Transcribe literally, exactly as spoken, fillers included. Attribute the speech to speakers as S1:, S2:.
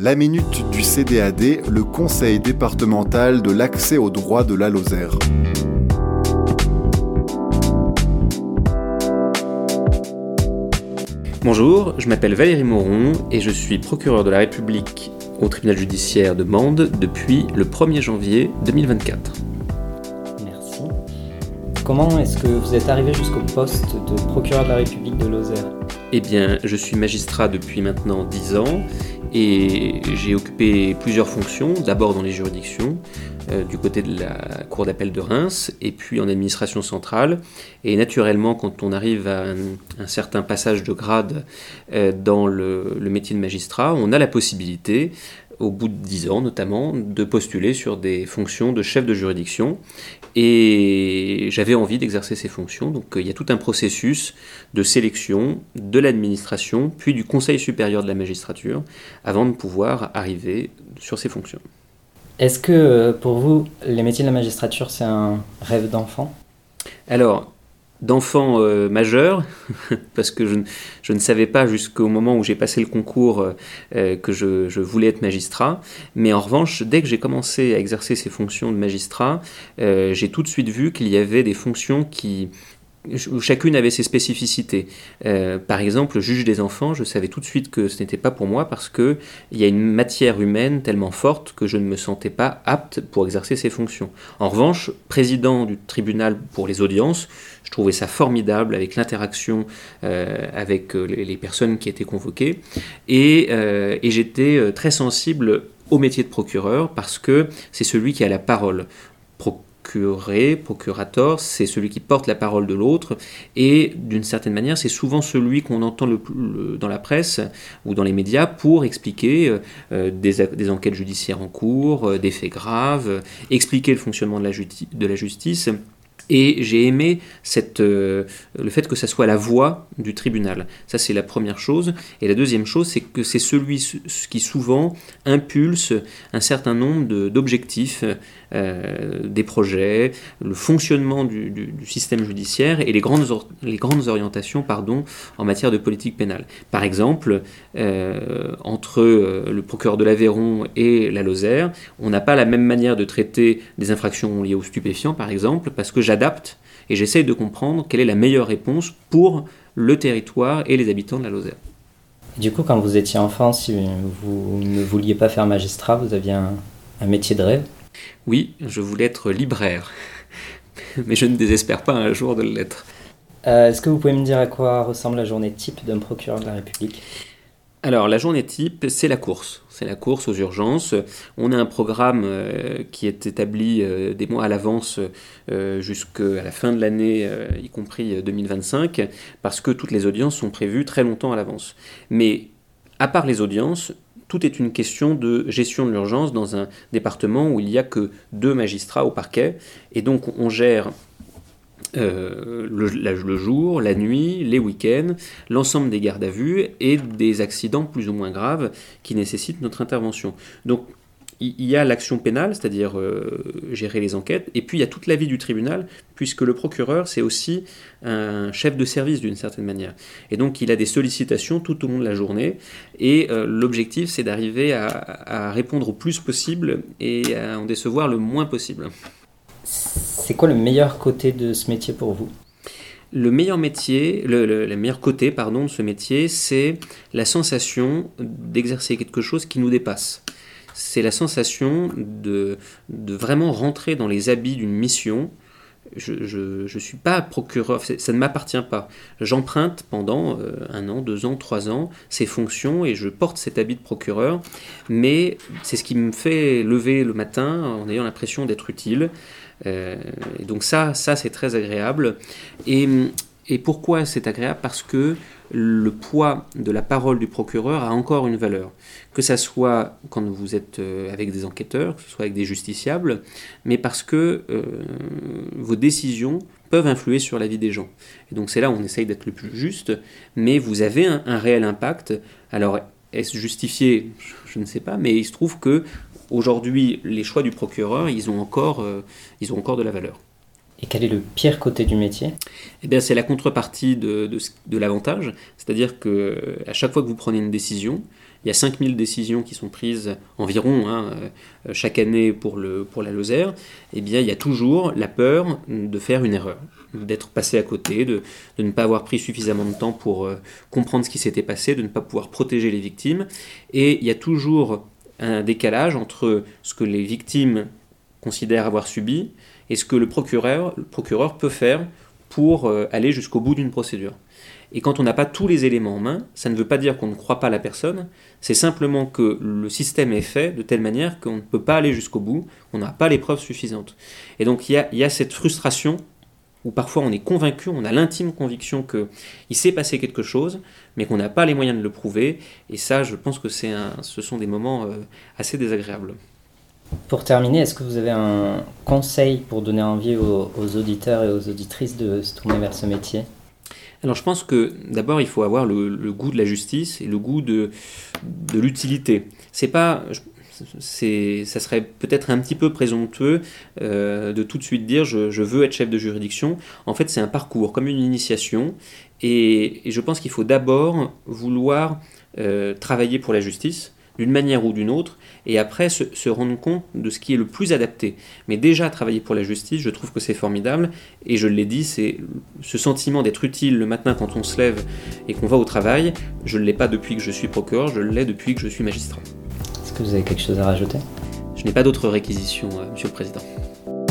S1: La minute du C D A D, le Conseil départemental de l'accès au droit de la Lozère.
S2: Bonjour, je m'appelle Valérie Moron et je suis procureur de la République au tribunal judiciaire de Mende depuis le premier janvier deux mille vingt-quatre.
S3: Merci. Comment est-ce que vous êtes arrivé jusqu'au poste de procureur de la République de Lozère ?
S2: Eh bien, je suis magistrat depuis maintenant dix ans et j'ai occupé plusieurs fonctions, d'abord dans les juridictions, euh, du côté de la cour d'appel de Reims, et puis en administration centrale. Et naturellement, quand on arrive à un, un certain passage de grade euh, dans le, le métier de magistrat, on a la possibilité, au bout de dix ans notamment, de postuler sur des fonctions de chef de juridiction. Et j'avais envie d'exercer ces fonctions, donc il y a tout un processus de sélection de l'administration, puis du Conseil supérieur de la magistrature, avant de pouvoir arriver sur ces fonctions.
S3: Est-ce que pour vous, les métiers de la magistrature, c'est un rêve d'enfant ?
S2: Alors, d'enfant euh, majeur, parce que je, je ne savais pas jusqu'au moment où j'ai passé le concours euh, que je, je voulais être magistrat, mais en revanche, dès que j'ai commencé à exercer ces fonctions de magistrat, euh, j'ai tout de suite vu qu'il y avait des fonctions qui... où chacune avait ses spécificités. Euh, par exemple, juge des enfants, je savais tout de suite que ce n'était pas pour moi parce qu'il y a une matière humaine tellement forte que je ne me sentais pas apte pour exercer ces fonctions. En revanche, président du tribunal pour les audiences, je trouvais ça formidable avec l'interaction euh, avec les, les personnes qui étaient convoquées et, euh, et j'étais très sensible au métier de procureur parce que c'est celui qui a la parole. Pro- Procuré, procurator, c'est celui qui porte la parole de l'autre et d'une certaine manière c'est souvent celui qu'on entend le, le, dans la presse ou dans les médias pour expliquer euh, des, des enquêtes judiciaires en cours, euh, des faits graves, euh, expliquer le fonctionnement de la, justi- de la justice. Et j'ai aimé cette, euh, le fait que ça soit la voix du tribunal. Ça, c'est la première chose. Et la deuxième chose, c'est que c'est celui qui souvent impulse un certain nombre de, d'objectifs, euh, des projets, le fonctionnement du, du, du système judiciaire et les grandes, or- les grandes orientations pardon, en matière de politique pénale. Par exemple, euh, entre euh, le procureur de l'Aveyron et la Lozère, on n'a pas la même manière de traiter des infractions liées aux stupéfiants, par exemple, parce que j'adapte et j'essaye de comprendre quelle est la meilleure réponse pour le territoire et les habitants de la Lozère.
S3: Du coup, quand vous étiez enfant, si vous ne vouliez pas faire magistrat, vous aviez un, un métier de rêve ?
S2: Oui, je voulais être libraire, mais je ne désespère pas un jour de l'être.
S3: Euh, est-ce que vous pouvez me dire à quoi ressemble la journée type d'un procureur de la République ?
S2: Alors, la journée type, c'est la course. C'est la course aux urgences. On a un programme euh, qui est établi euh, des mois à l'avance euh, jusqu'à la fin de l'année, euh, y compris deux mille vingt-cinq, parce que toutes les audiences sont prévues très longtemps à l'avance. Mais, à part les audiences, tout est une question de gestion de l'urgence dans un département où il n'y a que deux magistrats au parquet. Et donc, on gère... Euh, le, la, le jour, la nuit, les week-ends, l'ensemble des gardes à vue et des accidents plus ou moins graves qui nécessitent notre intervention. Donc il y, y a l'action pénale, c'est-à-dire euh, gérer les enquêtes, et puis il y a toute la vie du tribunal, puisque le procureur c'est aussi un chef de service d'une certaine manière. Et donc il a des sollicitations tout au long de la journée, et euh, l'objectif c'est d'arriver à, à répondre au plus possible et à en décevoir le moins possible.
S3: C'est quoi le meilleur côté de ce métier pour vous ?
S2: Le meilleur métier, le, le, le meilleur côté pardon, de ce métier, c'est la sensation d'exercer quelque chose qui nous dépasse. C'est la sensation de, de vraiment rentrer dans les habits d'une mission. Je ne suis pas procureur, ça ne m'appartient pas. J'emprunte pendant euh, un an, deux ans, trois ans ces fonctions et je porte cet habit de procureur, mais c'est ce qui me fait lever le matin en ayant l'impression d'être utile. Euh, et donc ça, ça c'est très agréable. Et, et pourquoi c'est agréable ? Parce que le poids de la parole du procureur a encore une valeur. Que ça soit quand vous êtes avec des enquêteurs, que ce soit avec des justiciables, mais parce que euh, vos décisions peuvent influer sur la vie des gens. Et donc c'est là où on essaye d'être le plus juste, mais vous avez un, un réel impact. Alors est-ce justifié ? Je ne sais pas, mais il se trouve que aujourd'hui, les choix du procureur, ils ont encore, euh, ils ont encore de la valeur.
S3: Et quel est le pire côté du métier ?
S2: Eh bien, c'est la contrepartie de, de, de l'avantage, c'est-à-dire qu'à chaque fois que vous prenez une décision, il y a cinq mille décisions qui sont prises environ hein, euh, chaque année pour, le, pour la Lozère, eh bien, il y a toujours la peur de faire une erreur, d'être passé à côté, de, de ne pas avoir pris suffisamment de temps pour euh, comprendre ce qui s'était passé, de ne pas pouvoir protéger les victimes. Et il y a toujours un décalage entre ce que les victimes considèrent avoir subi et ce que le procureur, le procureur peut faire pour euh, aller jusqu'au bout d'une procédure. Et quand on n'a pas tous les éléments en main, ça ne veut pas dire qu'on ne croit pas la personne, c'est simplement que le système est fait de telle manière qu'on ne peut pas aller jusqu'au bout, qu'on n'a pas les preuves suffisantes. Et donc il y a, il y a cette frustration où parfois on est convaincu, on a l'intime conviction qu'il s'est passé quelque chose, mais qu'on n'a pas les moyens de le prouver. Et ça, je pense que c'est un, ce sont des moments euh, assez désagréables.
S3: Pour terminer, est-ce que vous avez un conseil pour donner envie aux, aux auditeurs et aux auditrices de se tourner vers ce métier ?
S2: Alors je pense que d'abord il faut avoir le, le goût de la justice et le goût de, de l'utilité. C'est pas, c'est, ça serait peut-être un petit peu présomptueux euh, de tout de suite dire je, je veux être chef de juridiction. En fait c'est un parcours, comme une initiation. Et, et je pense qu'il faut d'abord vouloir euh, travailler pour la justice, d'une manière ou d'une autre, et après se, se rendre compte de ce qui est le plus adapté. Mais déjà, travailler pour la justice, je trouve que c'est formidable, et je l'ai dit, c'est ce sentiment d'être utile le matin quand on se lève et qu'on va au travail, je ne l'ai pas depuis que je suis procureur, je l'ai depuis que je suis magistrat.
S3: Est-ce que vous avez quelque chose à rajouter ?
S2: Je n'ai pas d'autres réquisitions, euh, Monsieur le Président.